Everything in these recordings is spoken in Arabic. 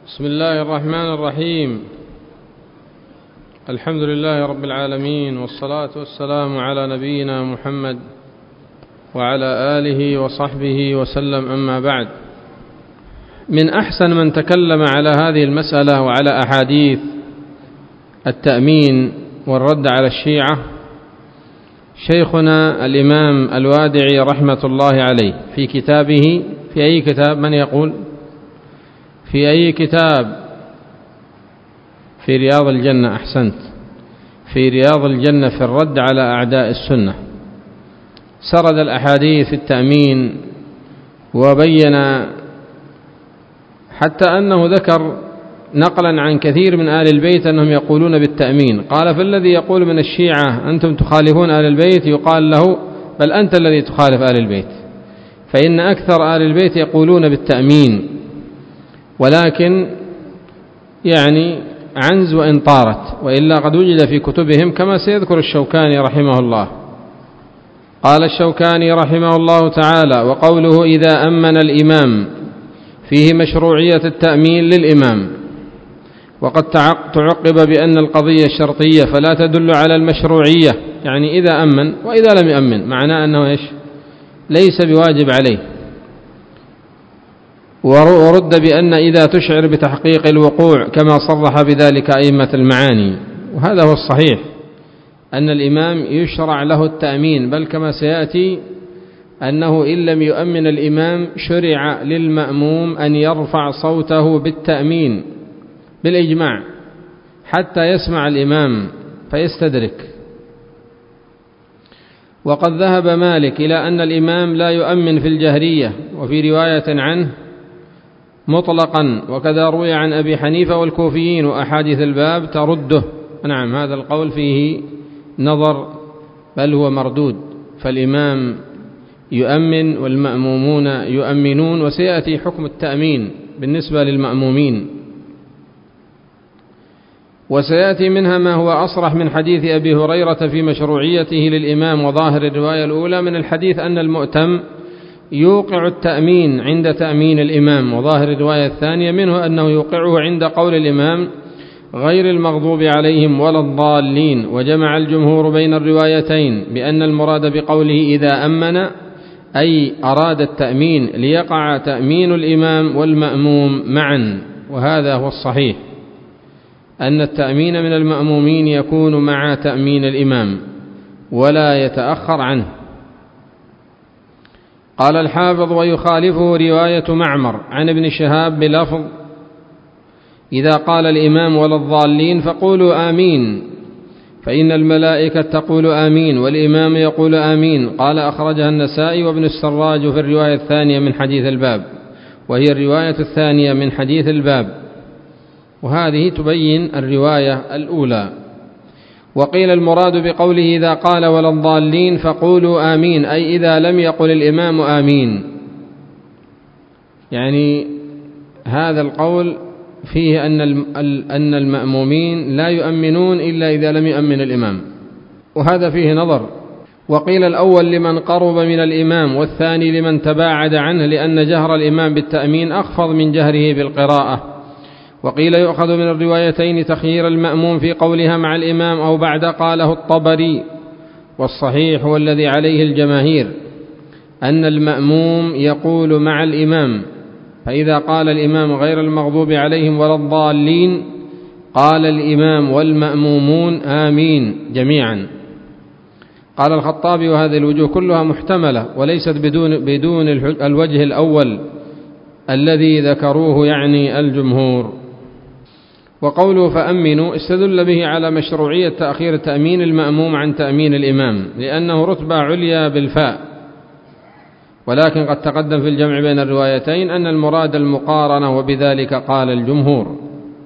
بسم الله الرحمن الرحيم. الحمد لله رب العالمين، والصلاة والسلام على نبينا محمد وعلى آله وصحبه وسلم. أما بعد، من أحسن من تكلم على هذه المسألة وعلى أحاديث التأمين والرد على الشيعة شيخنا الإمام الوادعي رحمة الله عليه في كتابه. في أي كتاب؟ من يقول؟ في أي كتاب؟ في رياض الجنة. أحسنت، في رياض الجنة في الرد على أعداء السنة. سرد الأحاديث في التأمين وبين حتى أنه ذكر نقلا عن كثير من آل البيت أنهم يقولون بالتأمين. قال: فالذي يقول من الشيعة أنتم تخالفون آل البيت يقال له: بل أنت الذي تخالف آل البيت، فإن أكثر آل البيت يقولون بالتأمين، ولكن يعني عنز وإن طارت، وإلا قد وجد في كتبهم كما سيذكر الشوكاني رحمه الله. قال الشوكاني رحمه الله تعالى: وقوله إذا أمن الإمام فيه مشروعية التأمين للإمام، وقد تعقب بأن القضية شرطية فلا تدل على المشروعية، يعني إذا أمن وإذا لم يأمن، معناه أنه إيش؟ ليس بواجب عليه. ورد بأن إذا تشعر بتحقيق الوقوع كما صرح بذلك أئمة المعاني، وهذا هو الصحيح، أن الإمام يشرع له التأمين، بل كما سيأتي أنه إن لم يؤمن الإمام شرع للمأموم أن يرفع صوته بالتأمين بالإجماع حتى يسمع الإمام فيستدرك. وقد ذهب مالك إلى أن الإمام لا يؤمن في الجهرية، وفي رواية عنه مطلقا، وكذا روي عن أبي حنيفة والكوفيين، وأحاديث الباب ترده. نعم، هذا القول فيه نظر، بل هو مردود، فالإمام يؤمن والمأمومون يؤمنون، وسيأتي حكم التأمين بالنسبة للمأمومين، وسيأتي منها ما هو أصرح من حديث أبي هريرة في مشروعيته للإمام. وظاهر الرواية الأولى من الحديث أن المؤتم يوقع التأمين عند تأمين الإمام، وظاهر الرواية الثانية منه أنه يوقعه عند قول الإمام غير المغضوب عليهم ولا الضالين. وجمع الجمهور بين الروايتين بأن المراد بقوله إذا أمن أي أراد التأمين ليقع تأمين الإمام والمأموم معا، وهذا هو الصحيح، أن التأمين من المأمومين يكون مع تأمين الإمام ولا يتأخر عنه. قال الحافظ: ويخالفه رواية معمر عن ابن شهاب بلفظ إذا قال الإمام ولا الضالين فقولوا آمين، فإن الملائكة تقول آمين والإمام يقول آمين. قال: أخرجها النسائي وابن السراج في الرواية الثانية من حديث الباب، وهي الرواية الثانية من حديث الباب، وهذه تبين الرواية الأولى. وقيل المراد بقوله إذا قال ولا الضالين فقولوا آمين، أي إذا لم يقل الإمام آمين، يعني هذا القول فيه أن المأمومين لا يؤمنون إلا إذا لم يؤمن الإمام، وهذا فيه نظر. وقيل الأول لمن قرب من الإمام، والثاني لمن تباعد عنه، لأن جهر الإمام بالتأمين أخفض من جهره بالقراءة. وقيل يؤخذ من الروايتين تخيير المأموم في قولها مع الإمام أو بعد. قاله الطبري، والصحيح والذي عليه الجماهير أن المأموم يقول مع الإمام، فإذا قال الإمام غير المغضوب عليهم ولا الضالين قال الإمام والمأمومون آمين جميعا. قال الخطابي: وهذه الوجوه كلها محتملة وليست بدون الوجه الأول الذي ذكروه، يعني الجمهور. وقوله فأمنوا استدل به على مشروعية تأخير تأمين المأموم عن تأمين الإمام، لأنه رتبة عليا بالفاء، ولكن قد تقدم في الجمع بين الروايتين أن المراد المقارنة، وبذلك قال الجمهور.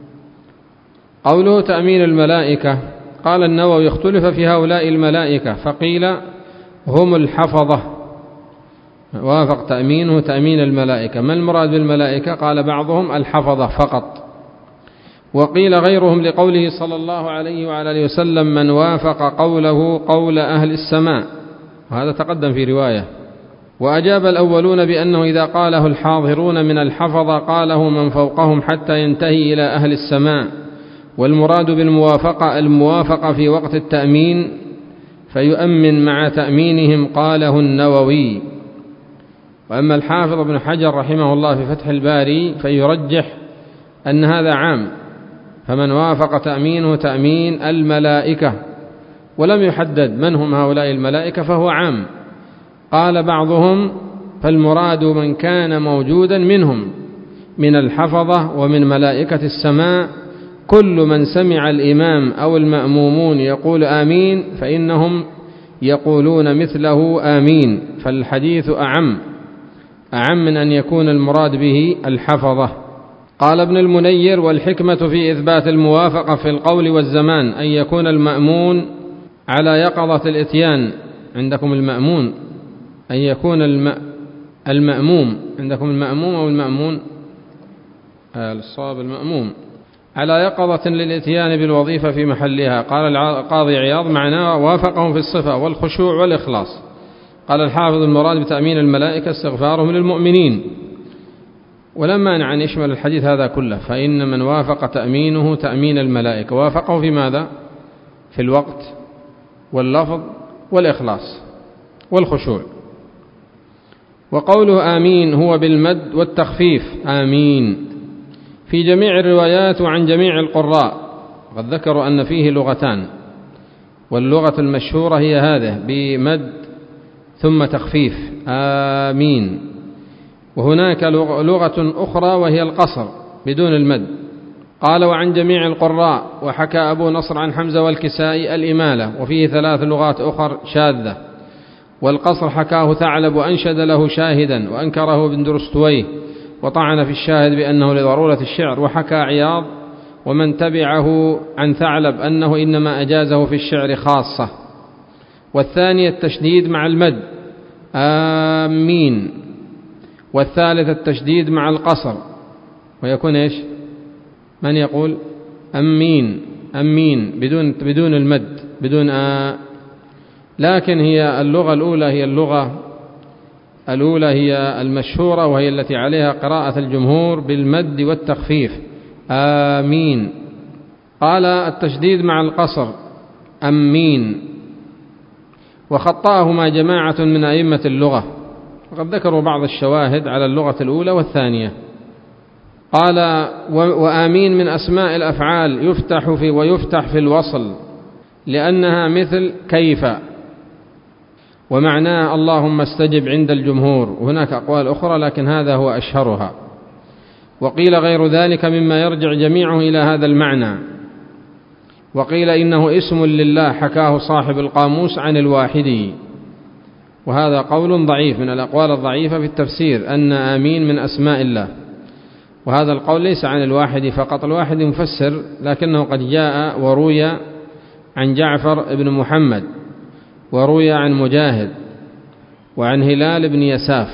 قوله تأمين الملائكة، قال النووي: اختلف في هؤلاء الملائكة، فقيل هم الحفظة، وافق تأمينه تأمين الملائكة. ما المراد بالملائكة؟ قال بعضهم الحفظة فقط، وقيل غيرهم لقوله صلى الله عليه وعلى آله وسلم: من وافق قوله قول أهل السماء، وهذا تقدم في رواية. وأجاب الأولون بأنه إذا قاله الحاضرون من الحفظة قاله من فوقهم حتى ينتهي إلى أهل السماء، والمراد بالموافقة الموافقة في وقت التأمين فيؤمن مع تأمينهم، قاله النووي. وأما الحافظ ابن حجر رحمه الله في فتح الباري فيرجح أن هذا عام، فمن وافق تأمينه تأمين الملائكة ولم يحدد من هم هؤلاء الملائكة فهو عام. قال بعضهم فالمراد من كان موجودا منهم من الحفظة ومن ملائكة السماء، كل من سمع الإمام أو المأمومون يقول آمين فإنهم يقولون مثله آمين، فالحديث أعم من أن يكون المراد به الحفظة. قال ابن المنير والحكمة في إثبات الموافقة في القول والزمان أن يكون المأمون على يقظة الإتيان، عندكم المأمون، أن يكون المأموم، عندكم المأموم أو المأمون، الصواب المأموم، على يقظة للإتيان بالوظيفة في محلها. قال القاضي عياض معناه وافقهم في الصفة والخشوع والإخلاص. قال الحافظ المراد بتأمين الملائكة استغفارهم للمؤمنين، ولما مانع أن يشمل الحديث هذا كله، فإن من وافق تأمينه تأمين الملائكة وافقه في ماذا؟ في الوقت واللفظ والإخلاص والخشوع. وقوله آمين هو بالمد والتخفيف آمين في جميع الروايات وعن جميع القراء، وقد ذكروا أن فيه لغتان، واللغة المشهورة هي هذه بمد ثم تخفيف آمين، وهناك لغة أخرى وهي القصر بدون المد. قال وعن جميع القراء، وحكى أبو نصر عن حمزة والكسائي الإمالة، وفيه 3 لغات أخر شاذة. والقصر حكاه ثعلب وأنشد له شاهدا، وأنكره ابن درستويه وطعن في الشاهد بأنه لضرورة الشعر. وحكى عياض ومن تبعه عن ثعلب أنه إنما أجازه في الشعر خاصة. والثاني التشديد مع المد آمين، والثالث التشديد مع القصر ويكون إيش؟ من يقول أمين أمين بدون المد بدون لكن هي اللغة الأولى هي المشهورة، وهي التي عليها قراءة الجمهور بالمد والتخفيف آمين. قال التشديد مع القصر أمين، وخطأهما جماعة من أئمة اللغة، وقد ذكروا بعض الشواهد على اللغة الأولى والثانية. قال وآمين من أسماء الأفعال ويفتح في الوصل لأنها مثل كيف، ومعناه اللهم استجب عند الجمهور، وهناك أقوال أخرى لكن هذا هو أشهرها. وقيل غير ذلك مما يرجع جميعه إلى هذا المعنى. وقيل إنه اسم لله حكاه صاحب القاموس عن الواحدي، وهذا قول ضعيف من الأقوال الضعيفة في التفسير أن آمين من أسماء الله، وهذا القول ليس عن الواحد فقط، الواحد مفسر، لكنه قد جاء وروي عن جعفر بن محمد، وروي عن مجاهد، وعن هلال بن يساف.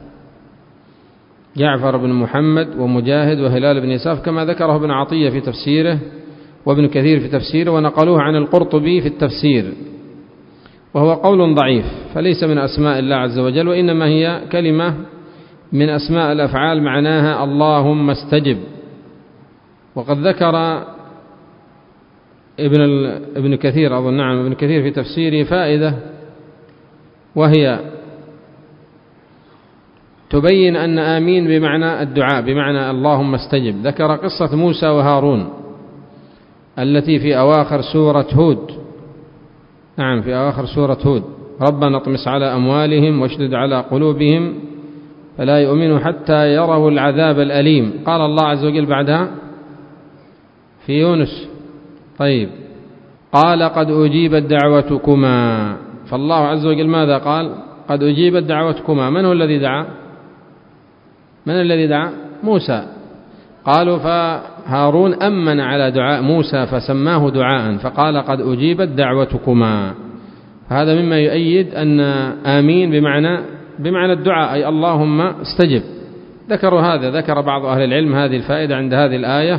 جعفر بن محمد ومجاهد وهلال بن يساف كما ذكره ابن عطية في تفسيره وابن كثير في تفسيره، ونقلوه عن القرطبي في التفسير، وهو قول ضعيف، فليس من أسماء الله عز وجل، وإنما هي كلمة من أسماء الأفعال معناها اللهم استجب. وقد ذكر ابن كثير أظن، نعم ابن كثير في تفسيره فائدة، وهي تبين أن آمين بمعنى الدعاء، بمعنى اللهم استجب. ذكر قصة موسى وهارون التي في أواخر سورة هود، نعم في أواخر سورة هود، ربنا اطمس على أموالهم واشدد على قلوبهم فلا يؤمنوا حتى يروا العذاب الأليم. قال الله عز وجل بعدها في يونس طيب قال قد أجيبت دعوتكما، فالله عز وجل ماذا قال؟ قد أجيبت دعوتكما. من هو الذي دعا؟ من الذي دعا؟ موسى. قالوا فهارون أمن على دعاء موسى فسماه دعاء، فقال قد أجيبت دعوتكما. هذا مما يؤيد أن آمين بمعنى الدعاء، أي اللهم استجب. ذكروا هذا، ذكر بعض أهل العلم هذه الفائدة عند هذه الآية،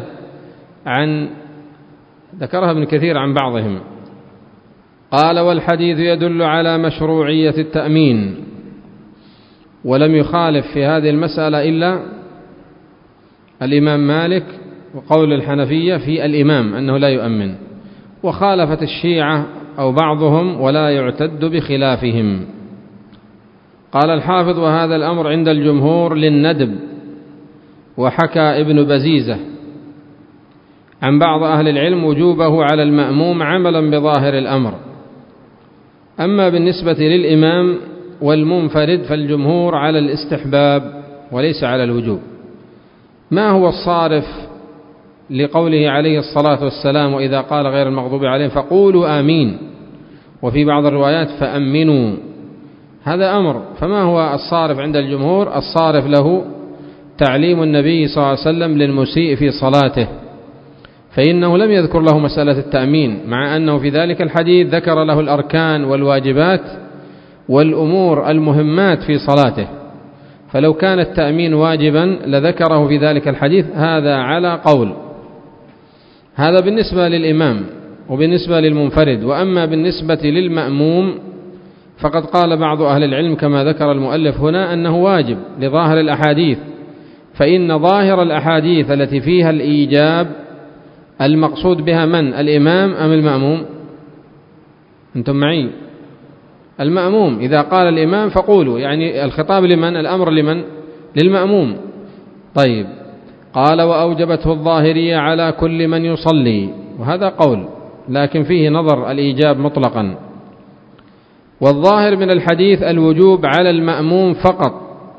ذكرها ابن كثير عن بعضهم. قال والحديث يدل على مشروعية التأمين، ولم يخالف في هذه المسألة إلا الإمام مالك وقول الحنفية في الإمام أنه لا يؤمن، وخالفت الشيعة أو بعضهم ولا يعتد بخلافهم. قال الحافظ: وهذا الأمر عند الجمهور للندب. وحكى ابن بزيزة عن بعض أهل العلم وجوبه على المأموم عملا بظاهر الأمر. أما بالنسبة للإمام والمنفرد فالجمهور على الاستحباب وليس على الوجوب. ما هو الصارف لقوله عليه الصلاة والسلام: وإذا قال غير المغضوب عليهم فقولوا آمين، وفي بعض الروايات فأمنوا؟ هذا أمر. فما هو الصارف عند الجمهور؟ الصارف له تعليم النبي صلى الله عليه وسلم للمسيء في صلاته، فإنه لم يذكر له مسألة التأمين، مع أنه في ذلك الحديث ذكر له الأركان والواجبات والأمور المهمات في صلاته. فلو كان التأمين واجبا لذكره في ذلك الحديث. هذا على قول. هذا بالنسبة للإمام وبالنسبة للمنفرد. وأما بالنسبة للمأموم فقد قال بعض أهل العلم كما ذكر المؤلف هنا أنه واجب لظاهر الأحاديث، فإن ظاهر الأحاديث التي فيها الإيجاب المقصود بها من؟ الإمام أم المأموم؟ أنتم معي؟ المأموم. إذا قال الإمام فقولوا، يعني الخطاب لمن؟ الأمر لمن؟ للمأموم. طيب. قال: وأوجبته الظاهرية على كل من يصلي، وهذا قول لكن فيه نظر الإيجاب مطلقا. والظاهر من الحديث الوجوب على المأموم فقط،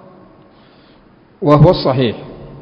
وهو الصحيح.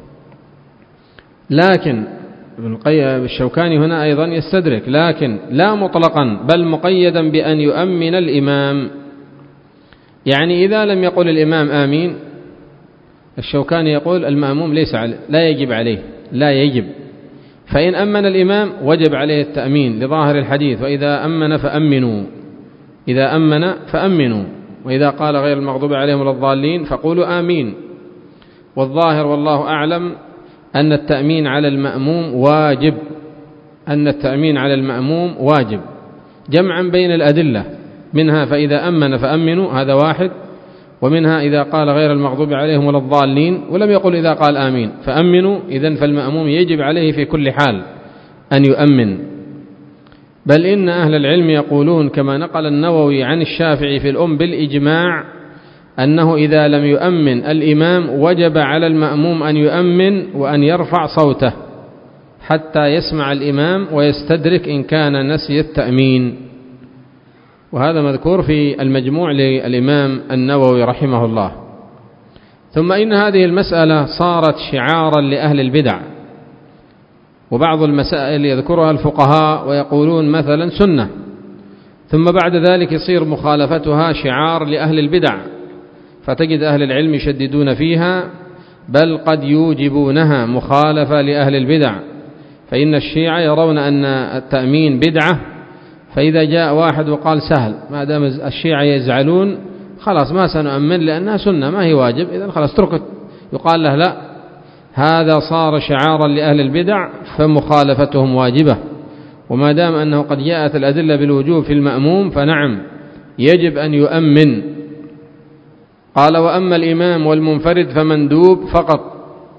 لكن الشوكاني هنا أيضا يستدرك، لكن لا مطلقا بل مقيدا بأن يؤمن الإمام. يعني إذا لم يقل الإمام آمين، الشوكاني يقول المأموم لا يجب عليه، لا يجب. فإن أمن الإمام وجب عليه التأمين لظاهر الحديث: وإذا أمن فأمنوا، إذا أمن فأمنوا، وإذا قال غير المغضوب عليهم ولا الضالين فقولوا آمين. والظاهر والله أعلم أن التأمين على المأموم واجب، أن التأمين على المأموم واجب، جمعا بين الأدلة، منها فإذا أمن فأمنوا، هذا واحد، ومنها إذا قال غير المغضوب عليهم ولا الضالين، ولم يقل إذا قال آمين فأمنوا. إذن فالمأموم يجب عليه في كل حال أن يؤمن. بل إن أهل العلم يقولون كما نقل النووي عن الشافعي في الأم بالإجماع أنه إذا لم يؤمن الإمام وجب على المأموم أن يؤمن وأن يرفع صوته حتى يسمع الإمام ويستدرك إن كان نسي التأمين. وهذا مذكور في المجموع للإمام النووي رحمه الله. ثم إن هذه المسألة صارت شعارا لأهل البدع، وبعض المسائل يذكرها الفقهاء ويقولون مثلا سنة، ثم بعد ذلك يصير مخالفتها شعار لأهل البدع، فتجد أهل العلم يشددون فيها، بل قد يوجبونها مخالفة لأهل البدع. فإن الشيعة يرون أن التأمين بدعة، فإذا جاء واحد وقال سهل، ما دام الشيعة يزعلون خلاص ما سنؤمن لأنها سنة ما هي واجب، إذن خلاص تركت. يقال له لا، هذا صار شعارا لأهل البدع فمخالفتهم واجبة، وما دام أنه قد جاءت الأدلة بالوجوب في المأموم فنعم يجب أن يؤمن. قال: وأما الإمام والمنفرد فمندوب فقط.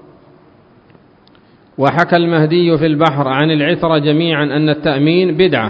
وحكى المهدي في البحر عن العترة جميعا أن التأمين بدعة،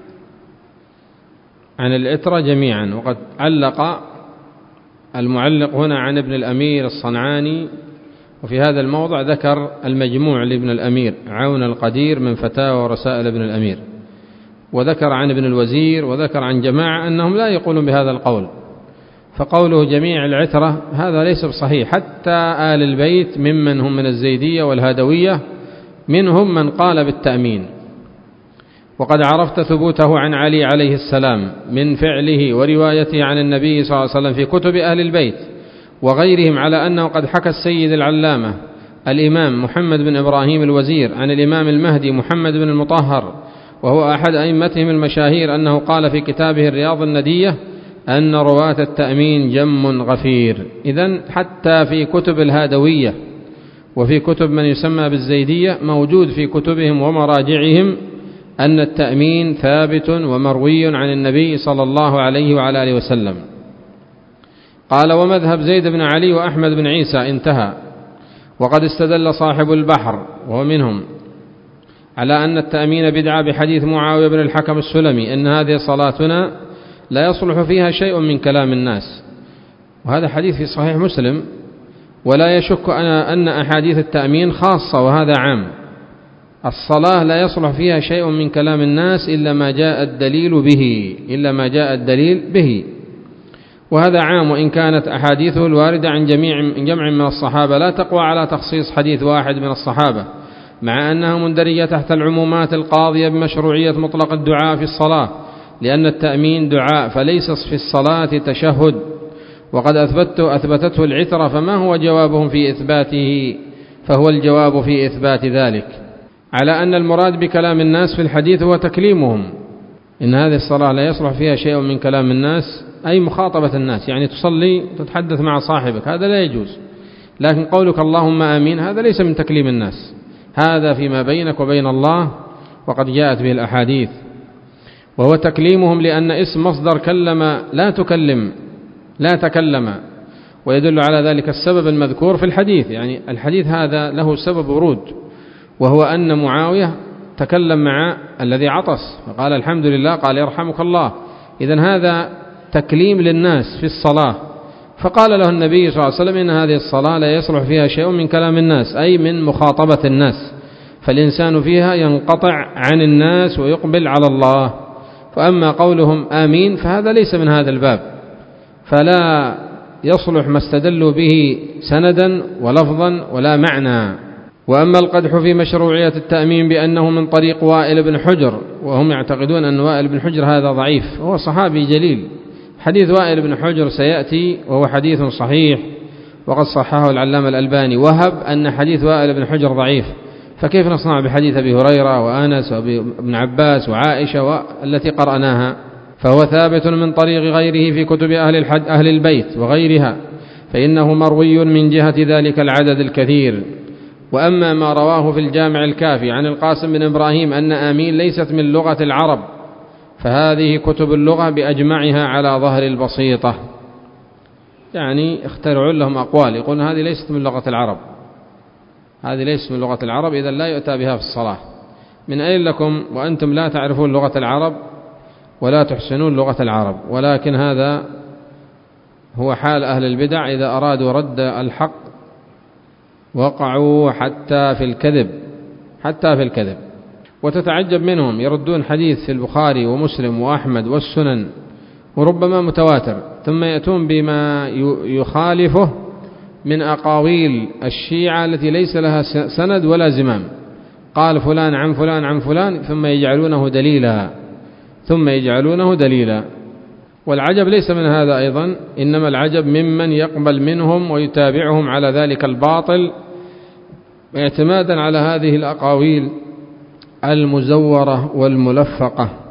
عن العترة جميعا. وقد علق المعلق هنا عن ابن الأمير الصنعاني، وفي هذا الموضع ذكر المجموع لابن الأمير عون القدير من فتاوى ورسائل ابن الأمير، وذكر عن ابن الوزير، وذكر عن جماعة أنهم لا يقولون بهذا القول. فقوله جميع العترة هذا ليس بصحيح، حتى آل البيت ممن هم من الزيدية والهادوية منهم من قال بالتأمين. وقد عرفت ثبوته عن علي عليه السلام من فعله وروايته عن النبي صلى الله عليه وسلم في كتب أهل البيت وغيرهم، على أنه قد حكى السيد العلامة الإمام محمد بن إبراهيم الوزير عن الإمام المهدي محمد بن المطهر، وهو أحد أئمتهم المشاهير، أنه قال في كتابه الرياض الندية أن رواة التأمين جم غفير. إذن حتى في كتب الهادوية وفي كتب من يسمى بالزيدية موجود في كتبهم ومراجعهم أن التأمين ثابت ومروي عن النبي صلى الله عليه وعلى آله وسلم. قال: ومذهب زيد بن علي وأحمد بن عيسى انتهى. وقد استدل صاحب البحر وهو منهم على أن التأمين بدعة بحديث معاوية بن الحكم السلمي إن هذه صلاتنا لا يصلح فيها شيء من كلام الناس، وهذا حديث في صحيح مسلم، ولا يشك أن أحاديث التأمين خاصة وهذا عام. الصلاة لا يصلح فيها شيء من كلام الناس إلا ما جاء الدليل به، وهذا عام، وإن كانت أحاديثه الواردة عن جمع من الصحابة لا تقوى على تخصيص حديث واحد من الصحابة، مع أنها مندرجة تحت العمومات القاضية بمشروعية مطلق الدعاء في الصلاة، لأن التأمين دعاء فليس في الصلاة تشهد، وقد أثبتته العترة، فما هو جوابهم في إثباته؟ فهو الجواب في إثبات ذلك على أن المراد بكلام الناس في الحديث هو تكليمهم، إن هذه الصلاة لا يصلح فيها شيء من كلام الناس، أي مخاطبة الناس، يعني تصلي تتحدث مع صاحبك، هذا لا يجوز. لكن قولك اللهم آمين هذا ليس من تكليم الناس، هذا فيما بينك وبين الله، وقد جاءت به الأحاديث. وهو تكليمهم لأن اسم مصدر كلم لا تكلم، ويدل على ذلك السبب المذكور في الحديث، يعني الحديث هذا له سبب ورود، وهو أن معاوية تكلم مع الذي عطس فقال الحمد لله، قال يرحمك الله. إذن هذا تكليم للناس في الصلاة، فقال له النبي صلى الله عليه وسلم إن هذه الصلاة لا يصلح فيها شيء من كلام الناس، أي من مخاطبة الناس، فالإنسان فيها ينقطع عن الناس ويقبل على الله. فأما قولهم آمين فهذا ليس من هذا الباب، فلا يصلح ما استدلوا به سندا ولفظا ولا معنى. وأما القدح في مشروعية التأمين بأنه من طريق وائل بن حجر، وهم يعتقدون أن وائل بن حجر هذا ضعيف، وهو صحابي جليل، حديث وائل بن حجر سيأتي وهو حديث صحيح، وقد صححه العلامة الألباني. وهب أن حديث وائل بن حجر ضعيف، فكيف نصنع بحديث أبي هريرة وأنس وابن عباس وعائشة والتي قرأناها؟ فهو ثابت من طريق غيره في كتب أهل البيت وغيرها، فإنه مروي من جهة ذلك العدد الكثير. وأما ما رواه في الجامع الكافي عن القاسم بن إبراهيم أن آمين ليست من لغة العرب، فهذه كتب اللغة بأجمعها على ظهر البسيطة، يعني اخترعوا لهم أقوال يقولون هذه ليست من لغة العرب، هذه ليست من لغة العرب، إذن لا يؤتى بها في الصلاة. من أين لكم وأنتم لا تعرفون لغة العرب ولا تحسنون لغة العرب؟ ولكن هذا هو حال أهل البدع، إذا أرادوا رد الحق وقعوا حتى في الكذب. وتتعجب منهم، يردون حديث في البخاري ومسلم وأحمد والسنن وربما متواتر، ثم يأتون بما يخالفه من أقاويل الشيعة التي ليس لها سند ولا زمام، قال فلان عن فلان عن فلان، ثم يجعلونه دليلا. والعجب ليس من هذا أيضا، إنما العجب ممن يقبل منهم ويتابعهم على ذلك الباطل اعتمادا على هذه الأقاويل المزورة والملفقة.